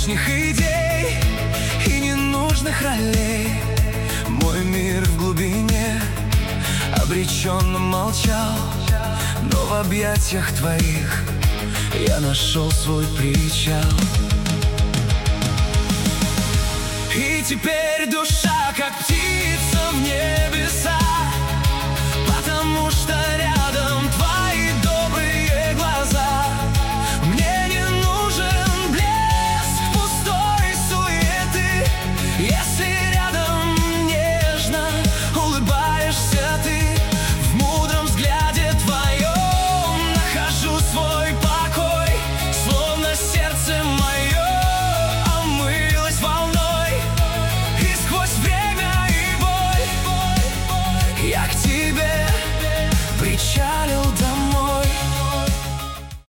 лишних идей и ненужных ролей. Мой мир в глубине обреченно молчал, но в объятиях твоих я нашел свой причал. И теперь душа, как птица в небеса, потому что